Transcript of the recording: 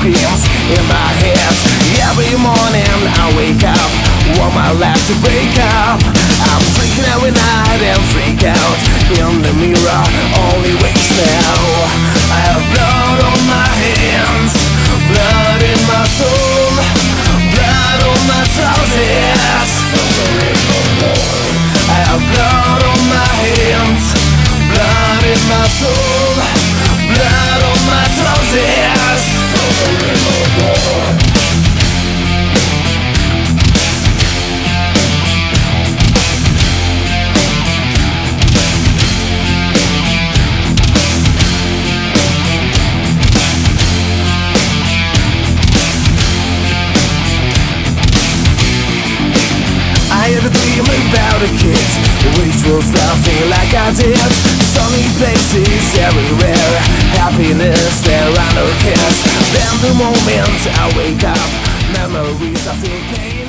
pins in my head. Every morning I wake up, want my life to break up. I'm freaking every night and freak out in the mirror, only wakes now. I have blood on my hands, blood in my soul, blood on my trousers. I have blood on my hands, blood in my soul, blood on my trousers. I had a dream about a kid which was laughing like I did. Sunny places everywhere, happiness there are no cares. Then the moment I wake up, memories I feel pain.